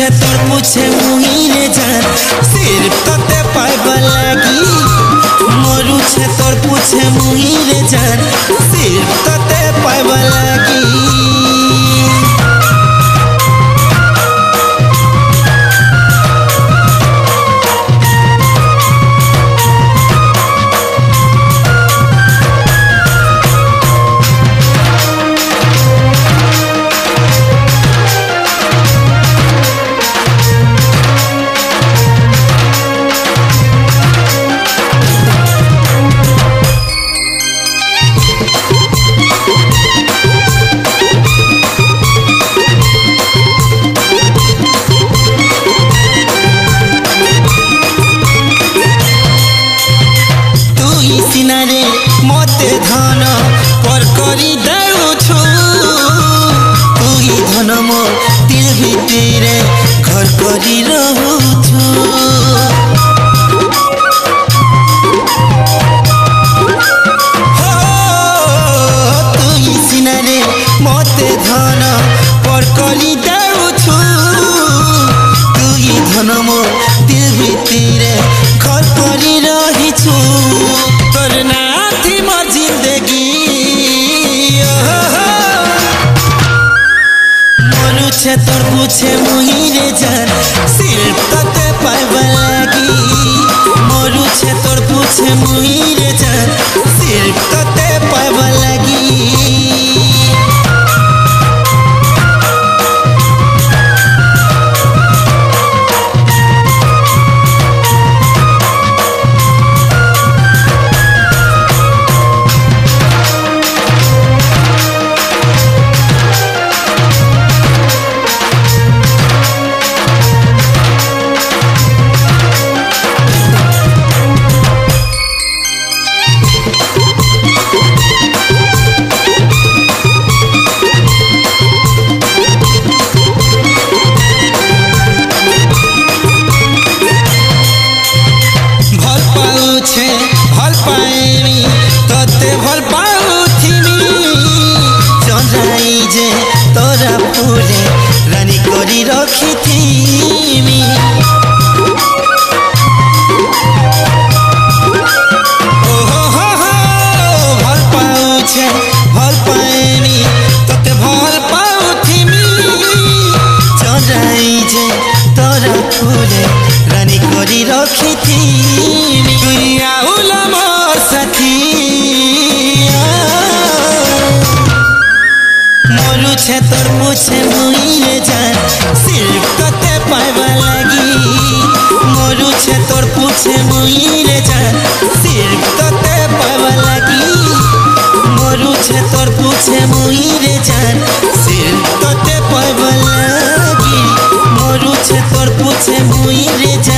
छे तोर पूछे मुही रे जान सिर्फ तोते पाइबा लागी मरु छे तोर पूछे मुही रे जान सिर्फ तोते पाइबा लागी सिनारे मते धन पर करी देउछु तू ही धन मो दिल भितरे घर करी रहूछु हो तू ही सिनारे मते धन पर करी देउछु तू ही धन मो दिल भितरे घर करी रहिछु छे तोर पूछे मुही रे जान सिर्फ तोते पाइबा लागी मरु छे तोर पूछे मुही रे जान सिर्फ तोते पाइबा लागी भल पाएमी तोते भल पाउथिमी चंद्राई जे तोरा पूरे रानी करी रखिथिमी ओहो हो हो भल पाउछे भल पाएमी तोते भल पाउथिमी चंद्राई जे तोरा पूरे रानी करी रखिथिमी दुनिया उला मोर साथी मरु छे तोर पूछे मुही रे जान सिर्फ तोते पाइबा लागी मरु छे तोर पूछे मुही रे जान सिर्फ तोते पाइबा लागी मरु छे तोर पूछे मुही रे जान सिर्फ तोते पाइबा लागी मरु छे तोर पूछे मुही रे जान